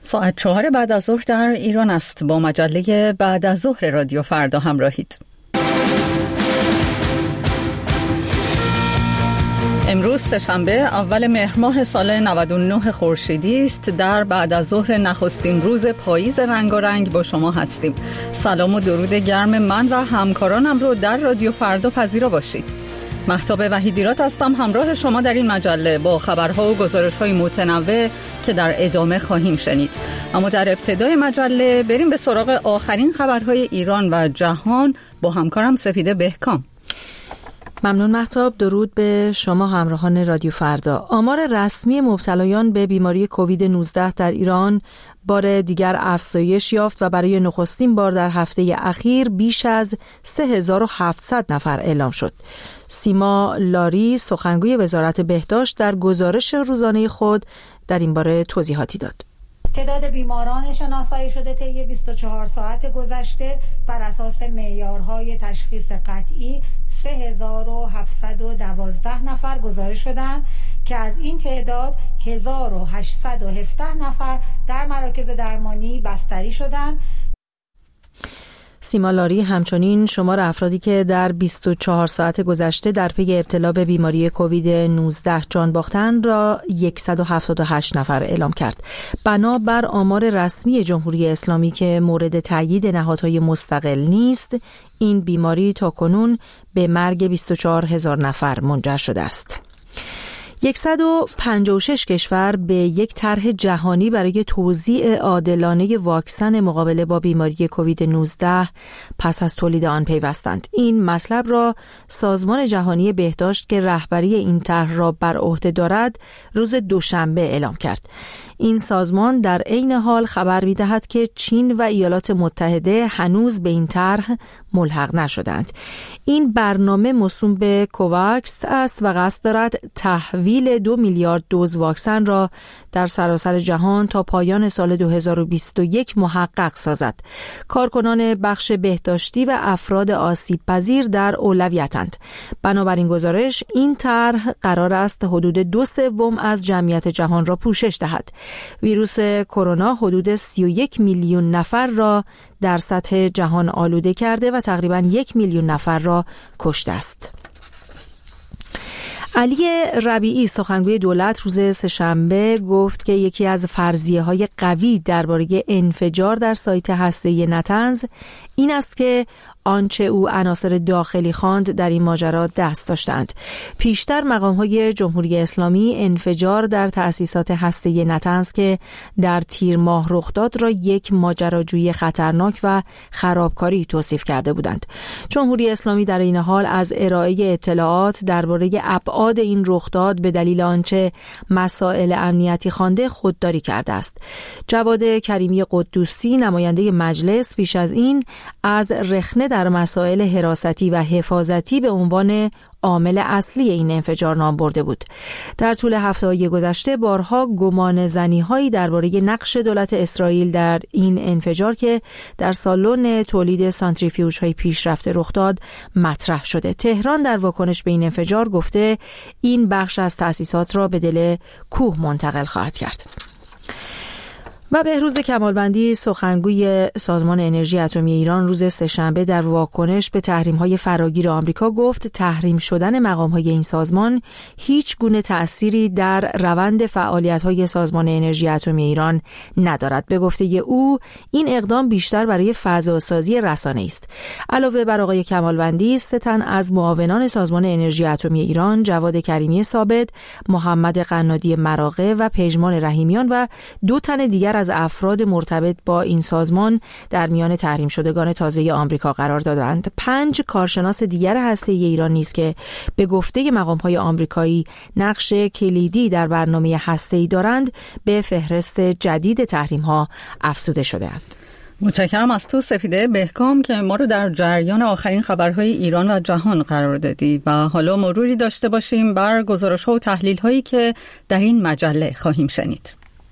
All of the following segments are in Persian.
ساعت 4 بعد از ظهر در ایران است. با مجله بعد از ظهر رادیو فردا همراهید. امروز سه‌شنبه اول مهر ماه سال 99 خورشیدی است. در بعد از ظهر نخستین روز پاییز رنگارنگ با شما هستیم. سلام و درود گرم من و همکارانم رو در رادیو فردا پذیرا باشید. مهتاب وحیدیرات هستم، همراه شما در این مجله با خبرها و گزارش‌های متنوع که در ادامه خواهیم شنید. اما در ابتدای مجله بریم به سراغ آخرین خبرهای ایران و جهان با همکارم سپیده بهکام. ممنون مهتاب. درود به شما همراهان رادیو فردا. آمار رسمی مبتلایان به بیماری کووید 19 در ایران بار دیگر افزایش یافت و برای نخستین بار در هفته اخیر بیش از 3700 نفر اعلام شد. سیما لاری سخنگوی وزارت بهداشت در گزارش روزانه خود در این باره توضیحاتی داد. تعداد بیماران شناسایی شده طی 24 ساعت گذشته بر اساس معیارهای تشخیص قطعی 3712 نفر گزارش شدند که از این تعداد 1817 نفر در مراکز درمانی بستری شدند. سیما لاری همچنین شمار افرادی که در 24 ساعت گذشته در پی ابتلا به بیماری کووید 19 جان باختند را 178 نفر اعلام کرد. بنابر آمار رسمی جمهوری اسلامی که مورد تایید نهادهای مستقل نیست، این بیماری تاکنون به مرگ 24000 نفر منجر شده است. 156 کشور به یک طرح جهانی برای توزیع عادلانه واکسن مقابله با بیماری کووید 19 پس از تولید آن پیوستند. این مطلب را سازمان جهانی بهداشت که رهبری این طرح را بر عهده دارد روز دوشنبه اعلام کرد. این سازمان در عین حال خبر می‌دهد که چین و ایالات متحده هنوز به این طرح ملحق نشدند. این برنامه موسوم به کوواکس است و قصد دارد تحویل 2 میلیارد دوز واکسن را در سراسر جهان تا پایان سال 2021 محقق سازد. کارکنان بخش بهداشتی و افراد آسیب پذیر در اولویتند. بنابراین گزارش این طرح قرار است حدود 2/3 از جمعیت جهان را پوشش دهد. ویروس کرونا حدود 31 میلیون نفر را در سطح جهان آلوده کرده و تقریباً 1 میلیون نفر را کشته است. علی ربیعی سخنگوی دولت روز سه‌شنبه گفت که یکی از فرضیه‌های قوی درباره انفجار در سایت هسته‌ای نتنز این است که آنچه او عناصر داخلی خواند در این ماجرا دست داشتند. پیشتر مقام‌های جمهوری اسلامی انفجار در تأسیسات هسته‌ای نتنز که در تیر ماه رخ داد را یک ماجراجویی خطرناک و خرابکاری توصیف کرده بودند. جمهوری اسلامی در این حال از ارائه اطلاعات درباره ابعاد این رخداد به دلیل آنچه مسائل امنیتی خوانده خودداری کرده است. جواد کریمی قدوسی نماینده مجلس پیش از این از رخنه در مسائل حراستی و حفاظتی به عنوان عامل اصلی این انفجار نام برده بود. در طول هفته‌های گذشته بارها گمان زنی‌هایی درباره نقش دولت اسرائیل در این انفجار که در سالن تولید سانتریفیوژهای پیشرفته رخ داد مطرح شده. تهران در واکنش به این انفجار گفته این بخش از تأسیسات را به دل کوه منتقل خواهد کرد. و بهروز کمالوندی سخنگوی سازمان انرژی اتمی ایران روز سه‌شنبه در واکنش به تحریم‌های فراگیر آمریکا گفت تحریم شدن مقام‌های این سازمان هیچ گونه تأثیری در روند فعالیت‌های سازمان انرژی اتمی ایران ندارد. به گفته او این اقدام بیشتر برای فضاسازی رسانه‌ای است. علاوه بر آقای کمالوندی 3 تن از معاونان سازمان انرژی اتمی ایران جواد کریمی ثابت، محمد قنادی مراغه و پژمان رحیمیان و 2 تن دیگر از افراد مرتبط با این سازمان در میان تحریم شدگان تازه آمریکا قرار دادند. 5 کارشناس دیگر هسته‌ای ایران نیز که به گفته مقام‌های آمریکایی نقش کلیدی در برنامه هسته‌ای دارند به فهرست جدید تحریم‌ها افزوده شده‌اند. متشکرم از تو سپیده بهکام که ما رو در جریان آخرین خبرهای ایران و جهان قرار دادی و حالا مروری داشته باشیم بر گزارش‌ها و تحلیل‌هایی که در این مجله خواهیم شنید.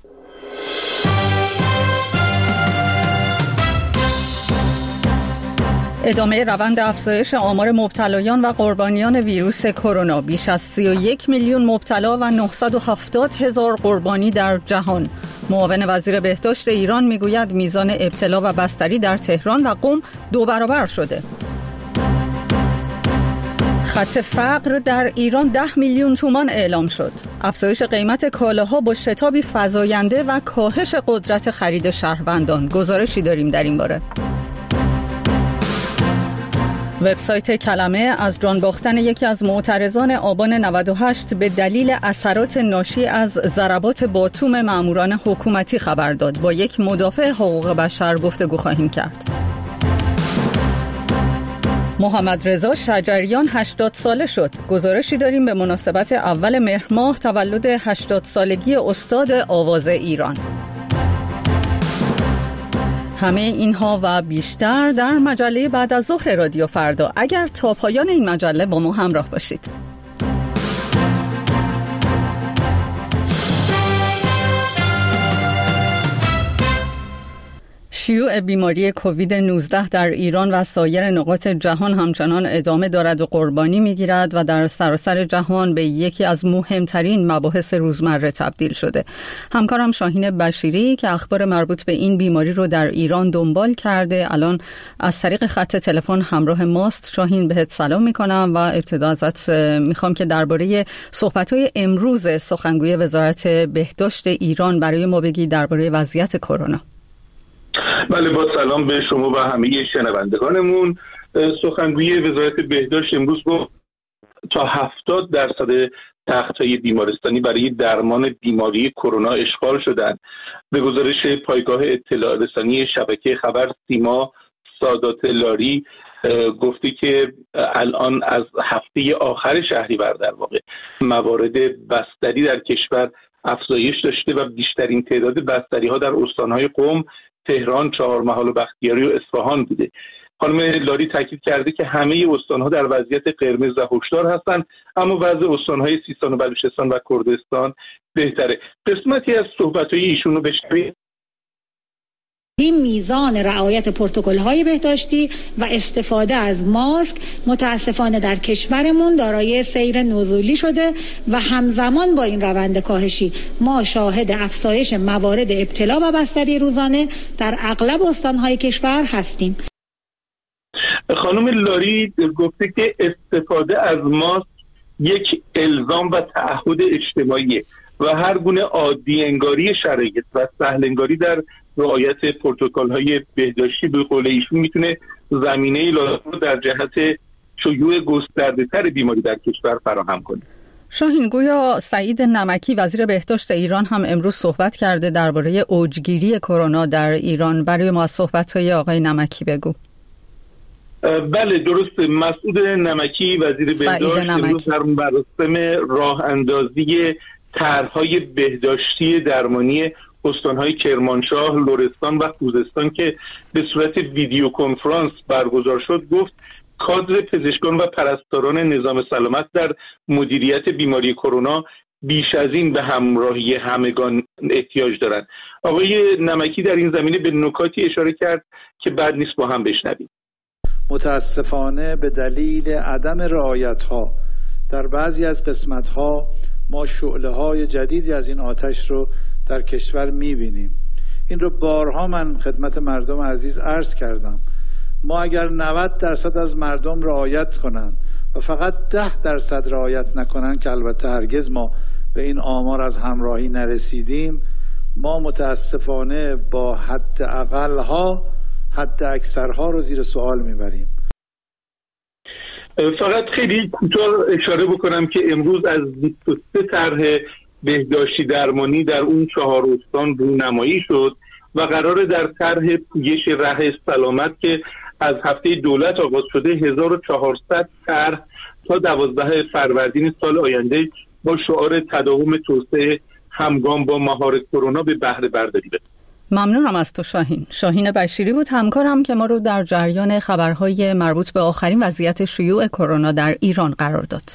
ادامه روند افزایش آمار مبتلایان و قربانیان ویروس کرونا. بیش از 31 میلیون مبتلا و 970,000 قربانی در جهان. معاون وزیر بهداشت ایران میگوید میزان ابتلا و بستری در تهران و قم 2 برابر شده. خط فقر در ایران 10 میلیون تومان اعلام شد. افزایش قیمت کالاها با شتابی فزاینده و کاهش قدرت خرید شهروندان. گزارشی داریم در این باره. وبسایت کلمه از جان باختن یکی از معترضان آبان 98 به دلیل اثرات ناشی از ضربات باتوم ماموران حکومتی خبر داد. با یک مدافع حقوق بشر گفتگو خواهیم کرد. محمد رضا شجریان 80 ساله شد. گزارشی داریم به مناسبت اول مهر ماه تولد 80 سالگی استاد آواز ایران. همه اینها و بیشتر در مجله بعد از ظهر رادیو فردا. اگر تا پایان این مجله با ما همراه باشید. شیوع بیماری کووید 19 در ایران و سایر نقاط جهان همچنان ادامه دارد و قربانی می‌گیرد و در سراسر جهان به یکی از مهمترین مباحث روزمره تبدیل شده. همکارم شاهین بشیری که اخبار مربوط به این بیماری رو در ایران دنبال کرده الان از طریق خط تلفن همراه ماست. شاهین بهت سلام می‌کنم و ابتدا ازت می‌خوام که درباره صحبت‌های امروز سخنگوی وزارت بهداشت ایران برای ما بگی درباره وضعیت کرونا. بله، با سلام به شما و همه شنوندگانمون. سخنگوی وزارت بهداشت امروز گفت تا 70% تخت‌های بیمارستانی برای درمان بیماری کرونا اشغال شدند. به گزارش پایگاه اطلاع رسانی شبکه خبر سیما سادات لاری گفته که الان از هفته آخر شهریور در واقع موارد بستری در کشور افزایش داشته و بیشترین تعداد بستری ها در استانهای قم، تهران، چهارمحال و بختیاری و اصفهان بوده. خانم لاری تاکید کرده که همه استانها در وضعیت قرمز و هشدار هستند، اما وضع استانهای سیستان و بلوچستان و کردستان بهتره. قسمتی از صحبت‌های ایشون رو بشنوید. این میزان رعایت پروتکل‌های بهداشتی و استفاده از ماسک متاسفانه در کشورمون دارای سیر نزولی شده و همزمان با این روند کاهشی ما شاهد افزایش موارد ابتلا و بستری روزانه در اغلب استان‌های کشور هستیم. خانم لاری گفته که استفاده از ماسک یک الزام و تعهد اجتماعی و هر گونه عادی انگاری شرایط و سهل انگاری در رعایت پروتکل‌های بهداشتی به قول ایشون میتونه زمینه لازم رو در جهت شیوع گسترده‌تر بیماری در کشور فراهم کنه. شاهین، گویا سعید نمکی وزیر بهداشت ایران هم امروز صحبت کرده درباره اوجگیری کرونا در ایران. برای ما از صحبت‌های آقای نمکی بگو. بله درست، مسعود نمکی وزیر بهداشت امروز در مراسم راه اندازی طرح‌های بهداشتی درمانی استان‌های کرمانشاه، لرستان و خوزستان که به صورت ویدیو کنفرانس برگزار شد گفت کادر پزشکان و پرستاران نظام سلامت در مدیریت بیماری کرونا بیش از این به همراهی همگان احتیاج دارند. آقای نمکی در این زمینه به نکاتی اشاره کرد که بد نیست با هم بشنویم. متاسفانه به دلیل عدم رعایت‌ها در بعضی از قسمت‌ها ما شعله‌های جدیدی از این آتش رو در کشور می‌بینیم. این رو بارها من خدمت مردم عزیز عرض کردم. ما اگر 90% از مردم رعایت کنند و فقط 10% رعایت نکنند که البته هرگز ما به این آمار از همراهی نرسیدیم، ما متاسفانه با حد اقل‌ها حد اکثرها رو زیر سوال میبریم. فقط خیلی کوتاه اشاره بکنم که امروز از 23 طرح بهداشتی درمانی در اون 4 استان رونمایی شد و قراره در طرح پویش ره سلامت که از هفته دولت آغاز شده 1400 طرح تا 12 فروردین سال آینده با شعار تداوم توسعه همگام با مهار کرونا به بهره برداری بده. ممنونم از تو شاهین. شاهین بشیری بود همکارم که ما رو در جریان خبرهای مربوط به آخرین وضعیت شیوع کرونا در ایران قرار داد.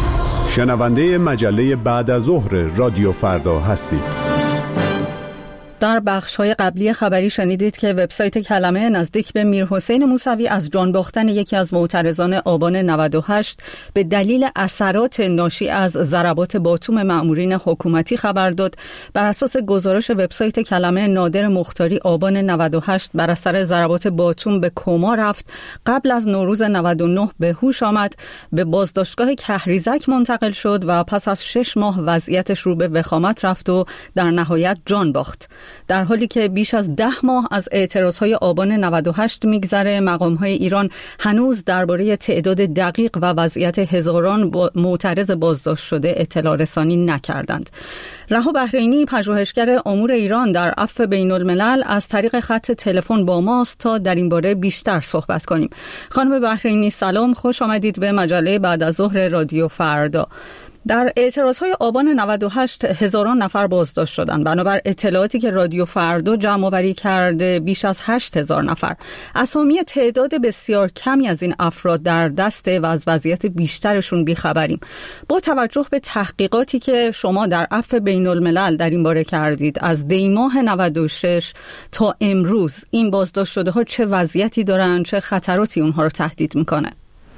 شنونده مجله بعد از ظهر رادیو فردا هستید. در بخش‌های قبلی خبری شنیدید که وبسایت کلمه نزدیک به میرحسین موسوی از جان باختن یکی از معترضان آبان 98 به دلیل اثرات ناشی از ضربات باتوم مأمورین حکومتی خبر داد. بر اساس گزارش وبسایت کلمه، نادر مختاری آبان 98 بر اثر ضربات باتوم به کما رفت. قبل از نوروز 99 به هوش آمد، به بازداشتگاه کهریزک منتقل شد و پس از 6 ماه وضعیتش رو به وخامت رفت و در نهایت جان باخت. در حالی که بیش از 10 ماه از اعتراضهای آبان 98 میگذره، مقامهای ایران هنوز درباره تعداد دقیق و وضعیت هزاران معترض بازداشت شده اطلاع رسانی نکردند. رها بحرینی، پژوهشگر امور ایران در عفو بین الملل، از طریق خط تلفن با ماست تا در این باره بیشتر صحبت کنیم. خانم بحرینی سلام، خوش آمدید به مجله بعد از ظهر رادیو فردا. در اعتراضهای آبان 98 هزاران نفر بازداشت شدند. بنابر اطلاعاتی که رادیو فردا جمع آوری کرده، بیش از 8000 نفر. اسامی تعداد بسیار کمی از این افراد در دسته و از وضعیت بیشترشون بیخبریم. با توجه به تحقیقاتی که شما در عفو بین الملل در این باره کردید، از دی ماه 96 تا امروز این بازداشت شده ها چه وضعیتی دارن، چه خطراتی اونها رو تهدید میکنه؟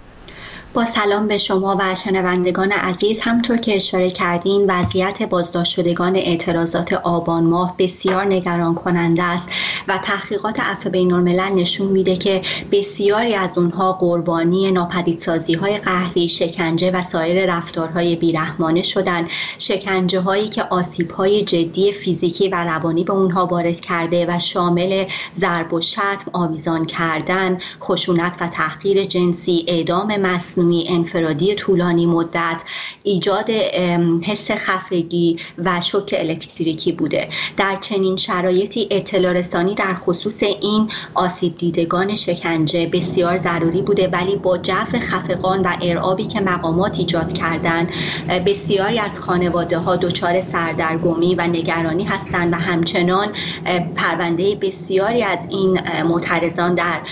با سلام به شما و شنوندگان عزیز. همطور که اشاره کردین، وضعیت بازداشت شدگان اعتراضات آبان ماه بسیار نگران کننده است و تحقیقات عفو بین الملل نشون میده که بسیاری از اونها قربانی ناپدیدسازی‌های قهری، شکنجه و سایر رفتارهای بیرحمانه شدن. شکنجه هایی که آسیب‌های جدی فیزیکی و روانی به اونها وارد کرده و شامل ضرب و شتم، آویزان کردن، خشونت و تحقیر جنسی، اعدام مصنوعی، انفرادی طولانی مدت، ایجاد حس خفگی و شوک الکتریکی بوده. در چنین شرایطی اطلاع رسانی در خصوص این آسیب دیدگان شکنجه بسیار ضروری بوده، ولی با جو خفقان و ارعابی که مقامات ایجاد کردن، بسیاری از خانواده ها دچار سردرگمی و نگرانی هستند و همچنان پرونده بسیاری از این معترضان در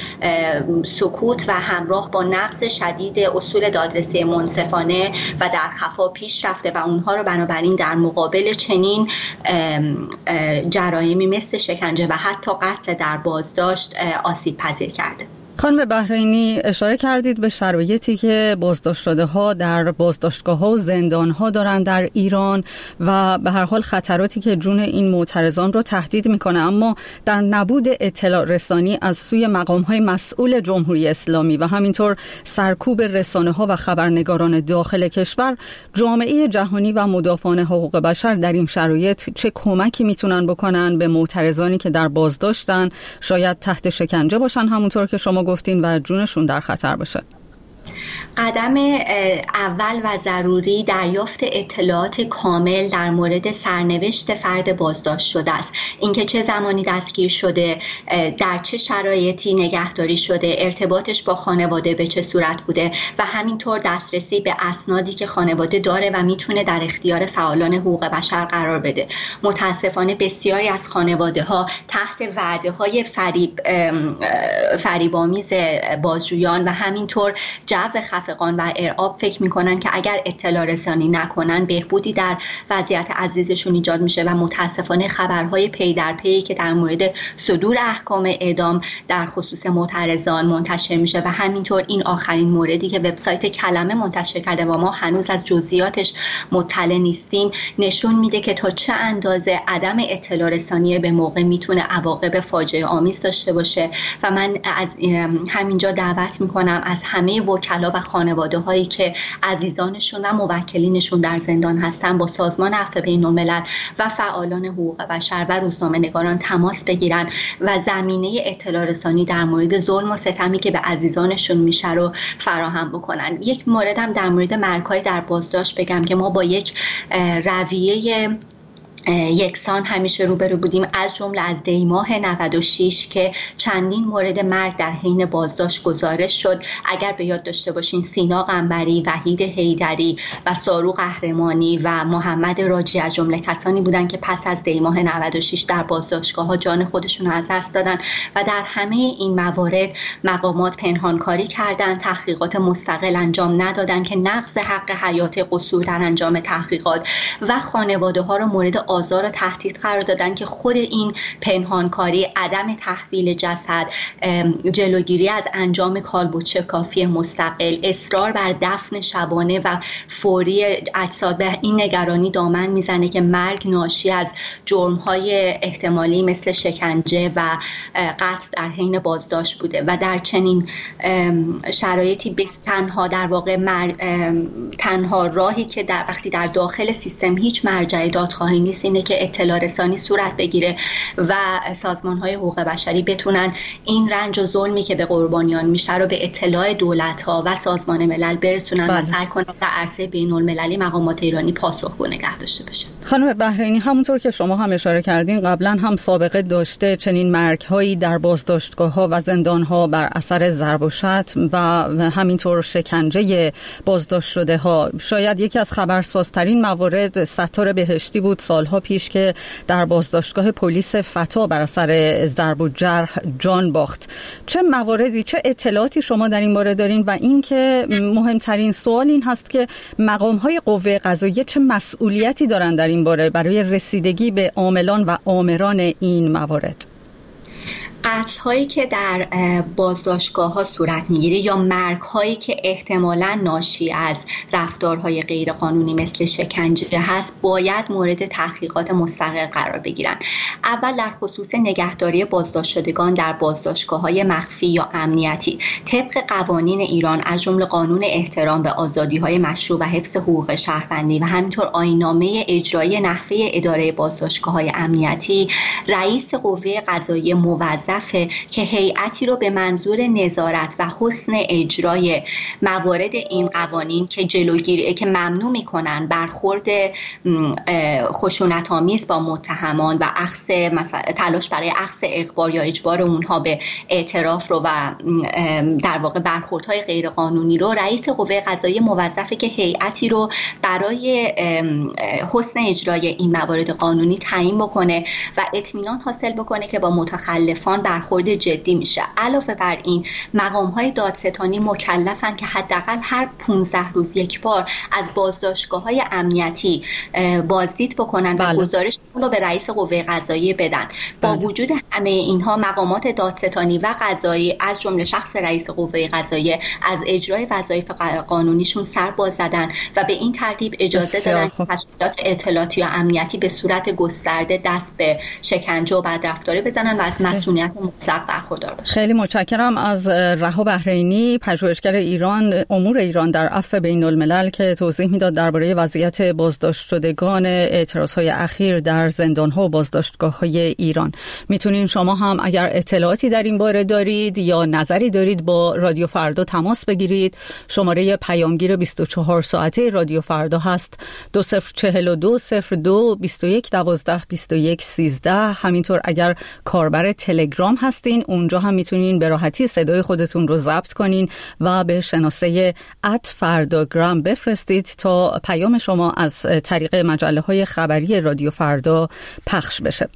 سکوت و همراه با نقض شدید اصول دادرسی منصفانه و در خفا پیش رفته و اونها رو بنابراین در مقابل چنین جرایمی مثل شکنجه و حتی قتل در بازداشت آسیب پذیر کرده. خانم بحرینی، اشاره کردید به شرایطی که بازداشت شده ها در بازداشتگاه ها و زندان ها دارند در ایران و به هر حال خطراتی که جون این معترضان رو تهدید میکنه، اما در نبود اطلاع رسانی از سوی مقام های مسئول جمهوری اسلامی و همینطور سرکوب رسانه ها و خبرنگاران داخل کشور، جامعه جهانی و مدافعان حقوق بشر در این شرایط چه کمکی میتونن بکنن به معترضانی که در بازداشتن، شاید تحت شکنجه باشن همونطور که شما گفتین و جونشون در خطر باشه؟ قدم اول و ضروری دریافت اطلاعات کامل در مورد سرنوشت فرد بازداشت شده است. اینکه چه زمانی دستگیر شده، در چه شرایطی نگهداری شده، ارتباطش با خانواده به چه صورت بوده و همینطور دسترسی به اسنادی که خانواده داره و میتونه در اختیار فعالان حقوق بشر قرار بده. متاسفانه بسیاری از خانواده ها تحت وعده های فریب‌آمیز بازجویان و همینطور جو خفقان و ارعاب فکر میکنن که اگر اطلاع رسانی نکنن بهبودی در وضعیت عزیزشون ایجاد میشه و متاسفانه خبرهای پی در پی که در مورد صدور احکام اعدام در خصوص معترضان منتشر میشه و همینطور این آخرین موردی که وبسایت کلمه منتشر کرده و ما هنوز از جزئیاتش مطلع نیستیم، نشون میده که تا چه اندازه عدم اطلاع رسانی به موقع میتونه عواقب فاجعه آمیز داشته باشه. و من از همینجا دعوت میکنم از همه وکلا و خانواده هایی که عزیزانشون و موکلینشون در زندان هستن با سازمان عفو بین الملل و فعالان حقوق بشر و روزنامه‌نگاران تماس بگیرن و زمینه اطلاع رسانی در مورد ظلم و ستمی که به عزیزانشون میشه رو فراهم بکنن. یک موردم در مورد مرگ‌های در بازداشت بگم که ما با یک رویه یکسان همیشه روبرو بودیم، از جمله از دی ماه 96 که چندین مورد مرگ در حین بازداشت گزارش شد. اگر به یاد داشته باشین سینا قنبری، وحید حیدری و سارو قهرمانی و محمد راجی از جمله کسانی بودند که پس از دی ماه 96 در بازداشتگاه‌ها جان خودشون رو از دست دادن و در همه این موارد مقامات پنهانکاری کردند، تحقیقات مستقل انجام ندادند که نقض حق حیات قصور در انجام تحقیقات و خانواده‌ها رو مورد آزار و تهدید قرار دادن که خود این پنهانکاری، عدم تحویل جسد، جلوگیری از انجام کالبد شکافی مستقل، اصرار بر دفن شبانه و فوری اجساد، به این نگرانی دامن میزنه که مرگ ناشی از جرم‌های احتمالی مثل شکنجه و قتل در حین بازداشت بوده و در چنین شرایطی تنها راهی که وقتی در داخل سیستم هیچ مرجع دادخواهی نیست اینه که اطلاع رسانی صورت بگیره و سازمان‌های حقوق بشری بتونن این رنج و ظلمی که به قربانیان میشه رو به اطلاع دولت‌ها و سازمان ملل برسونن و سعی کنن در عرصه بین‌المللی مقامات ایرانی پاسخگو نگه داشته بشه. خانم بحرینی، همونطور که شما هم اشاره کردین قبلا هم سابقه داشته چنین مرگ‌هایی در بازداشتگاه‌ها و زندان‌ها بر اثر ضرب و شتم و همینطور شکنجه بازداشت شده ها. شاید یکی از خبرسازترین موارد ستار بهشتی بود سالها پیش که در بازداشتگاه پلیس فتا بر اثر ضرب و جرح جان باخت. چه مواردی، چه اطلاعاتی شما در این باره دارین و اینکه مهمترین سوال این هست که مقام‌های قوه قضاییه چه مسئولیتی دارن در این باره برای رسیدگی به عاملان و آمران این موارد؟ قتل‌هایی که در بازداشتگاه‌ها صورت می‌گیره یا مرگ‌هایی که احتمالاً ناشی از رفتارهای غیرقانونی مثل شکنجه هست باید مورد تحقیقات مستقل قرار بگیرن. اول در خصوص نگهداری بازداشت شدگان در بازداشتگاه‌های مخفی یا امنیتی طبق قوانین ایران از جمله قانون احترام به آزادی‌های مشروع و حفظ حقوق شهروندی و همینطور آیین‌نامه اجرایی نحوه اداره بازداشتگاه‌های امنیتی، رئیس قوه قضاییه موظف که هیئتی رو به منظور نظارت و حسن اجرای موارد این قوانین که جلوگیری که ممنوع میکنن برخورد خشونت‌آمیز با متهمان و تلاش برای اخذ اخبار یا اجبار اونها به اعتراف رو و در واقع برخوردهای غیرقانونی رو، رئیس قوه قضاییه موظفه که هیئتی رو برای حسن اجرای این موارد قانونی تعیین بکنه و اطمینان حاصل بکنه که با متخلفان برخورد جدی میشه. علاوه بر این مقام‌های دادستانی مکلفن که حداقل هر 15 روز یک بار از بازداشتگاه‌های امنیتی بازدید بکنن و گزارش رو به رئیس قوه قضاییه بدن. با وجود همه اینها مقامات دادستانی و قضایی از جمله شخص رئیس قوه قضاییه از اجرای وظایف قانونیشون سر باز زدن و به این ترتیب اجازه دادن که تشکیلات اطلاعاتی و امنیتی به صورت گسترده دست به شکنجه و بدرفتاری بزنن و از مسئولیت مطلق برخوردار باشن. خیلی متشکرم از رها بحرینی، پژوهشگر امور ایران در عفو بین الملل که توضیح میداد درباره وضعیت بازداشت شدگان اعتراضهای اخیر در زندان‌ها و بازداشتگاه‌های ایران. میتونین شما هم اگر اطلاعاتی در این باره دارید یا نظری دارید با رادیو فردا تماس بگیرید. شماره پیامگیر 24 ساعته رادیو فردا هست 2042 02 21 12 21 13. همینطور اگر کاربر تلگرام هستین اونجا هم میتونین به راحتی صدای خودتون رو ضبط کنین و به شناسه @فرداگرام بفرستید تا پیام شما از طریق مجله خبری رادیو فردا پخش بشه.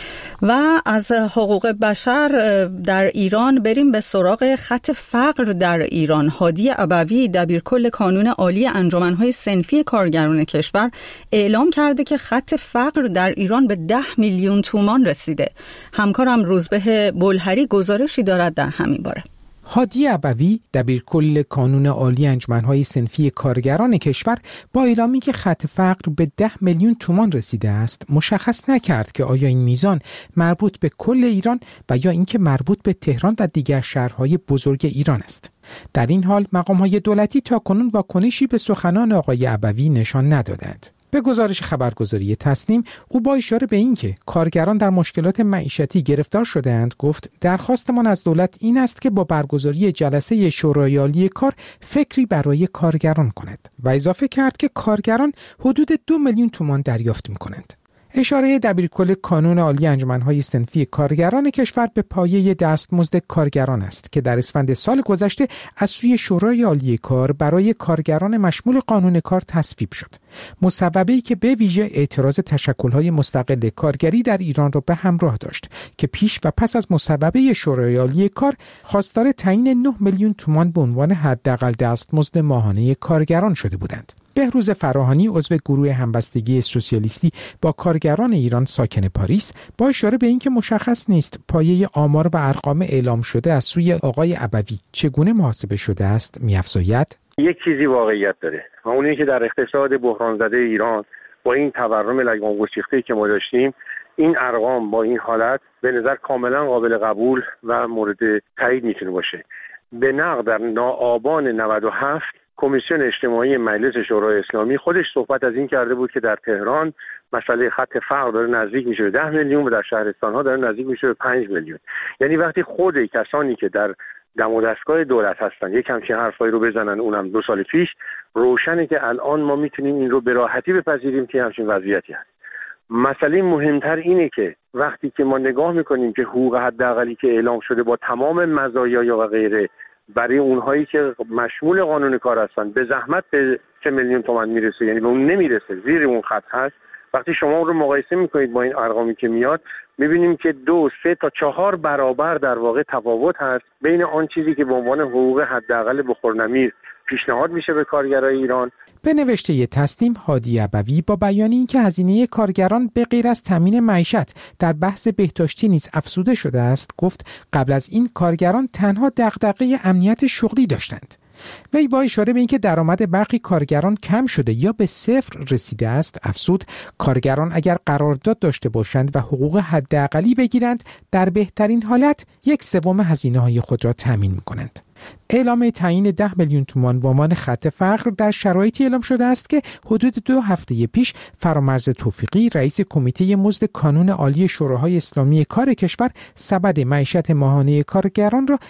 و از حقوق بشر در ایران بریم به سراغ خط فقر در ایران. هادی ابوی دبیرکل کانون عالی انجمن‌های صنفی کارگران کشور اعلام کرده که خط فقر در ایران به 10 میلیون تومان رسیده. همکارم روزبه بلهری گزارشی دارد در همین باره. هادی ابوی دبیرکل کانون عالی انجمن‌های صنفی کارگران کشور با اعلامی که خط فقر به 10 میلیون تومان رسیده است مشخص نکرد که آیا این میزان مربوط به کل ایران و یا اینکه مربوط به تهران و دیگر شهرهای بزرگ ایران است. در این حال مقام‌های دولتی تاکنون واکنشی به سخنان آقای ابوی نشان ندادند. به گزارش خبرگزاری تسنیم، او با اشاره به اینکه کارگران در مشکلات معیشتی گرفتار شده‌اند گفت درخواستمان از دولت این است که با برگزاری جلسه شورای عالی کار فکری برای کارگران کند و اضافه کرد که کارگران حدود 2 میلیون تومان دریافت می‌کنند. اشاره دبیرکل کانون عالی انجمن‌های صنفی کارگران کشور به پایه دستمزد کارگران است که در اسفند سال گذشته از سوی شورای عالی کار برای کارگران مشمول قانون کار تصویب شد. مصوبه‌ای که به ویژه اعتراض تشکل‌های مستقل کارگری در ایران را به همراه داشت که پیش و پس از مصوبه شورای عالی کار خواستار تعیین 9 میلیون تومان به عنوان حداقل دستمزد ماهانه کارگران شده بودند. بهروز فراهانی عضو گروه همبستگی سوسیالیستی با کارگران ایران ساکن پاریس با اشاره به اینکه مشخص نیست پایه آمار و ارقام اعلام شده از سوی آقای عبوی چگونه محاسبه شده است می‌افزاید: یک چیزی واقعیت داره و اون اینه که در اقتصاد بحران زده ایران با این تورم لگام گسیخته‌ای که ما داشتیم، این ارقام با این حالت به نظر کاملا قابل قبول و مورد تایید میتونه باشه. به نقل در آبان 97 کمیسیون اجتماعی مجلس شورای اسلامی خودش صحبت از این کرده بود که در تهران مسئله خط فقر داره نزدیک میشه به 10 میلیون و در شهرستان‌ها داره نزدیک میشه به 5 میلیون. یعنی وقتی خود کسانی که در دم و دستگاه دولت هستن یک همچین حرفایی رو بزنن، اونم 2 سال پیش، روشنه که الان ما میتونیم این رو به راحتی بپذیریم که همچین وضعیتی هست. مسئله مهمتر اینه که وقتی که ما نگاه میکنیم که حقوق حداقلی که اعلام شده با تمام مزایا و غیره برای اونهایی که مشمول قانون کار هستن به زحمت به 3 میلیون تومان میرسه، یعنی به اون نمیرسه، زیر اون خط هست. وقتی شما اون رو مقایسه میکنید با این ارقامی که میاد، میبینیم که 2، 3 تا 4 برابر در واقع تفاوت هست بین آن چیزی که به عنوان حقوق حداقل بخورنمیر پیشنهاد میشه به کارگرای ایران. به نوشته تسنیم هادی عبوی با بیان اینکه هزینه کارگران به غیر از تامین معیشت در بحث بهداشتی نیز افزوده شده است، گفت قبل از این کارگران تنها دغدغه امنیت شغلی داشتند. وی با اشاره به اینکه درآمد برخی کارگران کم شده یا به صفر رسیده است افزود کارگران اگر قرارداد داشته باشند و حقوق حداقلی بگیرند در بهترین حالت 1/3 هزینه‌های خود را تامین می‌کنند. اعلام تعیین 10 میلیون تومان به عنوان خط فقر در شرایطی اعلام شده است که حدود 2 هفته پیش فرامرز توفیقی رئیس کمیته مزد کانون عالی شوراهای اسلامی کار کشور سبد معیشت ماهانه کارگران را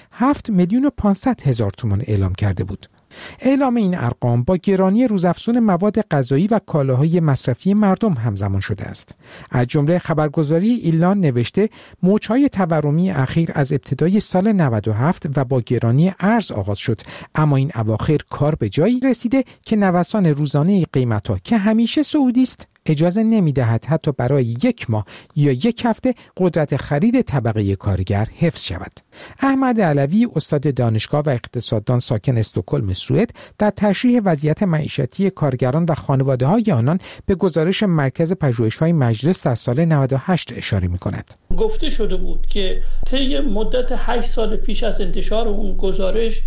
7,500,000 تومان اعلام کرده بود. اعلام این ارقام با گرانی روزافزون مواد غذایی و کالاهای مصرفی مردم همزمان شده است. از جمله خبرگزاری ایلان نوشته موج‌های تورمی اخیر از ابتدای سال 97 و با گرانی ارز آغاز شد، اما این اواخر کار به جایی رسیده که نوسان روزانه قیمت‌ها که همیشه صعودی است اجازه نمی‌دهد حتی برای 1 ماه یا 1 هفته قدرت خرید طبقه کارگر حفظ شود. احمد علوی استاد دانشگاه و اقتصاددان ساکن استکهلم سوئد در تشریح وضعیت معیشتی کارگران و خانواده‌های آنان به گزارش مرکز پژوهش‌های مجلس در سال 98 اشاره می‌کند. گفته شده بود که طی مدت 8 سال پیش از انتشار اون گزارش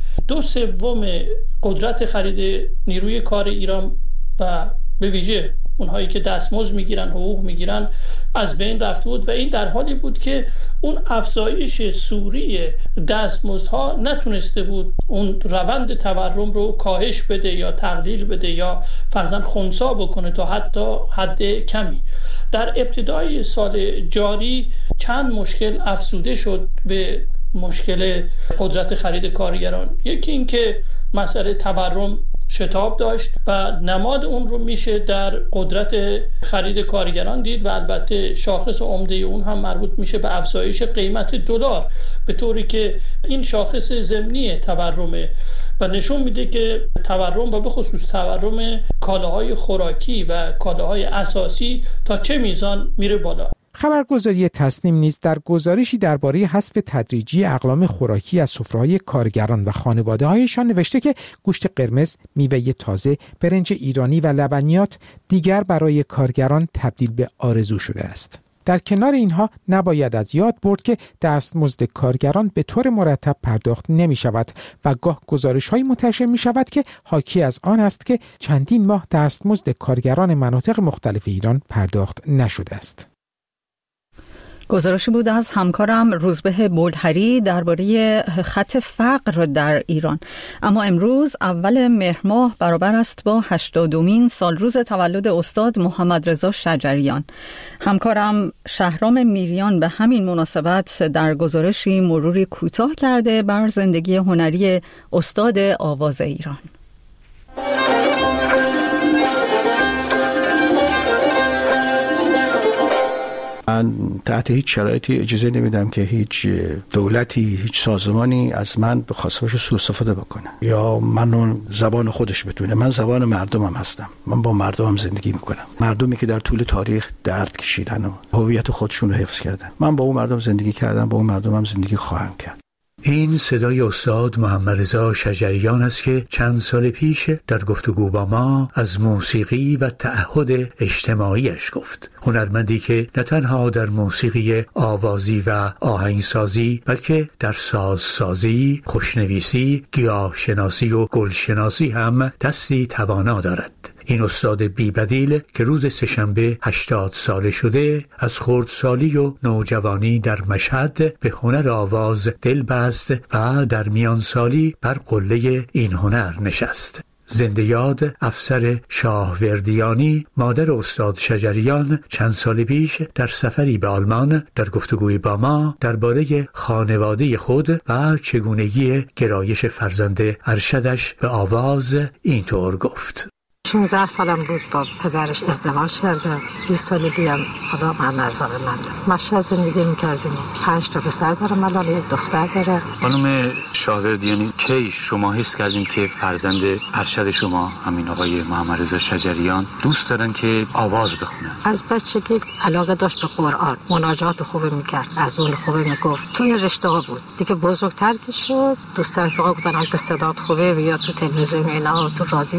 2/3 قدرت خرید نیروی کار ایران و به ویژه اونهایی که دستمزد میگیرن، حقوق میگیرن، از بین رفته بود و این در حالی بود که اون افزایش سوری دستمزدها نتونسته بود اون روند تورم رو کاهش بده یا تقلیل بده یا فرضاً خنثی بکنه تا حتی حد کمی. در ابتدای سال جاری چند مشکل افزوده شد به مشکل قدرت خرید کارگران. یکی این که مسئله تورم شتاب داشت و نماد اون رو میشه در قدرت خرید کارگران دید و البته شاخص عمده اون هم مربوط میشه به افزایش قیمت دلار، به طوری که این شاخص ضمنی تورمه و نشون میده که تورم و به خصوص تورم کالاهای خوراکی و کالاهای اساسی تا چه میزان میره بالا. خبرگزاری تسنیم نیز در گزارشی درباره حذف تدریجی اقلام خوراکی از سفره‌های کارگران و خانواده‌هایشان نوشته که گوشت قرمز، میوه تازه، برنج ایرانی و لبنیات دیگر برای کارگران تبدیل به آرزو شده است. در کنار اینها نباید از یاد برد که دستمزد کارگران به طور مرتب پرداخت نمی شود و گاه گزارش‌هایی منتشر می شود که حاکی از آن است که چندین ماه دستمزد کارگران مناطق مختلف ایران پرداخت نشده است. گزارشی بود از همکارم روزبه بلحری درباره خط فقر در ایران. اما امروز اول مهر ماه برابر است با 80مین سالروز تولد استاد محمد رضا شجریان. همکارم شهرام میریان به همین مناسبت در گزارشی مروری کوتاه کرده بر زندگی هنری استاد آواز ایران. من تحت هیچ شرایطی اجازه نمیدم که هیچ دولتی، هیچ سازمانی از من به خواسته‌اش سوء استفاده بکنه یا منو زبان خودش بتونه. من زبان مردمم هستم، من با مردمم زندگی میکنم، مردمی که در طول تاریخ درد کشیدن و هویت خودشون رو حفظ کردن. من با اون مردم زندگی کردم، با اون مردمم زندگی خواهم کرد. این صدای استاد محمد رضا شجریان است که چند سال پیش در گفتگو با ما از موسیقی و تعهد اجتماعیش گفت. هنرمندی که نه تنها در موسیقی آوازی و آهنگسازی بلکه در سازسازی، خوشنویسی، گیاهشناسی و گلشناسی هم دستی توانا دارد. این استاد بی‌بدیل که روز سه‌شنبه 80 ساله شده، از خردسالی و نوجوانی در مشهد به هنر آواز دل بست و در میان سالی بر قله این هنر نشست. زنده یاد افسر شاهوردیانی، مادر استاد شجریان، چند سال پیش در سفری به آلمان در گفتگوی با ما درباره خانواده خود و چگونگی گرایش فرزند ارشدش به آواز اینطور گفت: 16 سالم بود با پدرش ازدواج کردم. 20 سال دیگه خدا من ارزاق من داد. مشهد زندگی میکردیم. 5 تا پسر دارم، الان یک دختر داره. خانم شاهوردیانی، کی شما حس کردین که فرزند ارشد شما همین آقای محمد رضا شجریان دوست دارن که آواز بخونن؟ از بچگی علاقه داشت به قرآن، مناجات خوبه میکرد، از اون خوبه میگفت. توی رشته ها بود. دیگه بزرگتر که شد، دوست رفقا گفتن که صدات خوبه بیا تو تلویزیون اینا و تو رادیو.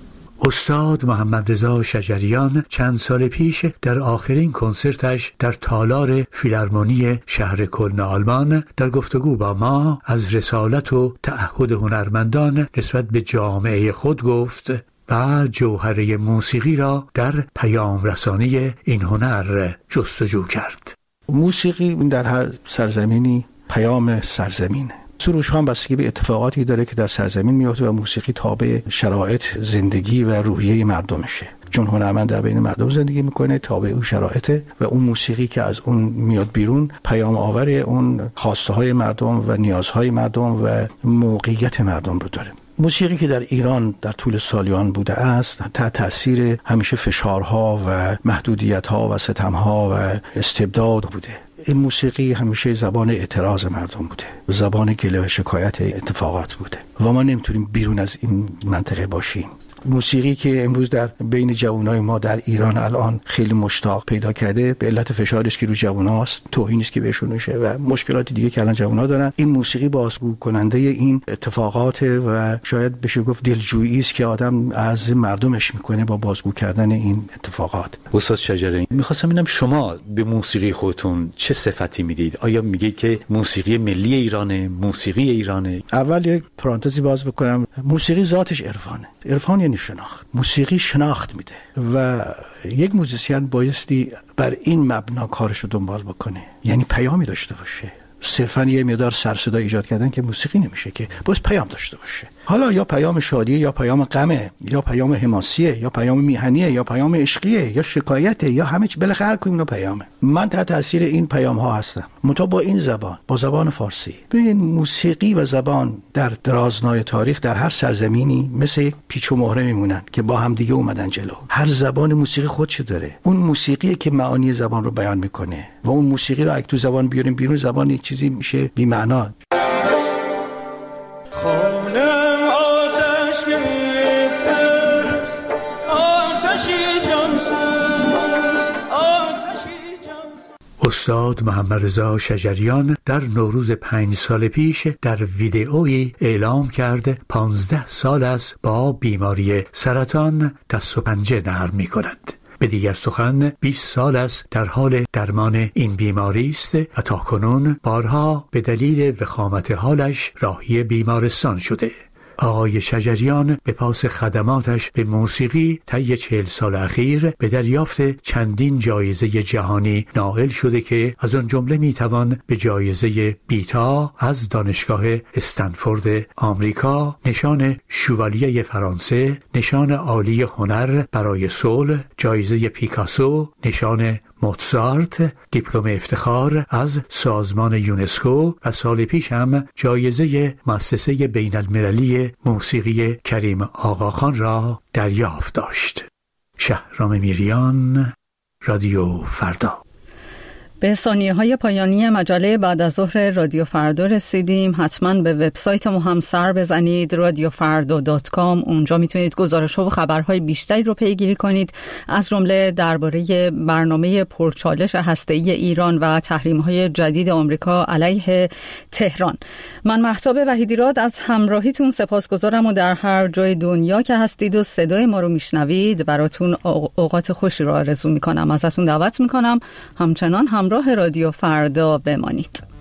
استاد محمد رضا شجریان چند سال پیش در آخرین کنسرتش در تالار فیلارمونی شهر کلن آلمان در گفتگو با ما از رسالت و تعهد هنرمندان نسبت به جامعه خود گفت و جوهره موسیقی را در پیام رسانی این هنر جستجو کرد. موسیقی در هر سرزمینی پیام سرزمینه. سروش هم بستگی به اتفاقاتی داره که در سرزمین میفته و موسیقی تابع شرایط زندگی و روحیه مردمشه. چون هنرمند در بین مردم زندگی میکنه، تابع اون شرایطه و اون موسیقی که از اون میاد بیرون پیام آور اون خواسته های مردم و نیازهای مردم و موقعیت مردم رو داره. موسیقی که در ایران در طول سالیان بوده است تحت تأثیر همیشه فشارها و محدودیت‌ها و ستم‌ها و استبداد بوده. این موسیقی همیشه زبان اعتراض مردم بوده، زبان گله و شکایت اتفاقات بوده و ما نمیتونیم بیرون از این منطقه باشیم. موسیقی که امروز در بین جوانای ما در ایران الان خیلی مشتاق پیدا کرده به علت فشارش که رو جواناست، توهینی است که بهشون میشه و مشکلات دیگه که الان جوانا دارن. این موسیقی بازگو کننده این اتفاقات و شاید بشه گفت دلجویی است که آدم از مردمش میکنه با بازگو کردن این اتفاقات. استاد شجریان، میخواستم ببینم شما به موسیقی خودتون چه صفتی میدید؟ آیا میگید که موسیقی ملی ایرانه، موسیقی ایرانه؟ اول یک پرانتزی باز بکنم. موسیقی ذاتش عرفانه. عرفان یعنی شناخت. موسیقی شناخت میده و یک موزیسین بایستی بر این مبنا کارش رو دنبال بکنه، یعنی پیامی داشته باشه. صرفا یه مقدار سر صدا ایجاد کردن که موسیقی نمیشه، که باید پیام داشته باشه. حالا یا پیام شادیه یا پیام غمه یا پیام حماسیه یا پیام میهنیه یا پیام عشقیه یا شکایته یا همه چی، بالاخره کدوم اینا پیامه. من تحت تاثیر این پیام ها هستم، منتها با این زبان، با زبان فارسی. ببین موسیقی و زبان در درازنای تاریخ در هر سرزمینی مثل یک پیچ و مهره میمونن که با هم دیگه اومدن جلو. هر زبان موسیقی خودشو داره. اون موسیقی که معانی زبان رو بیان میکنه و اون موسیقی رو اگه تو زبان بیاریم بیرون، زبان یک چیزی میشه بی معنا. استاد محمد رضا شجریان در نوروز 5 سال پیش در ویدئویی اعلام کرد 15 سال است با بیماری سرطان دست و پنجه نرم می کند. به دیگر سخن 20 سال است در حال درمان این بیماری است و تاکنون بارها به دلیل وخامت حالش راهی بیمارستان شده. آقای شجریان به پاس خدماتش به موسیقی طی 40 سال اخیر به دریافت چندین جایزه جهانی نائل شده که از آن جمله میتوان به جایزه بیتا از دانشگاه استنفورد آمریکا، نشان شوالیه فرانسه، نشان عالی هنر برای صلح، جایزه پیکاسو، نشان موتزارت، دیپلم افتخار از سازمان یونسکو و سال پیش هم جایزه مؤسسه بین المللی موسیقی کریم آقاخان را دریافت داشت. شهرام میریان، رادیو فردا. به ثانیه‌های پایانی مجله بعد از ظهر رادیو فردا رسیدیم. حتما به وبسایت ما هم سر بزنید، radiofardo.com. اونجا میتونید گزارش‌ها و خبرهای بیشتری رو پیگیری کنید، از جمله درباره برنامه پرچالش هسته‌ای ایران و تحریم‌های جدید آمریکا علیه تهران. من مهتاب وحیدی‌راد از همراهیتون سپاسگزارم و در هر جای دنیا که هستید و صدای ما رو میشنوید براتون اوقات خوشی رو آرزو میکنم. ازتون دعوت میکنم همچنان همراه رادیو فردا بمانید.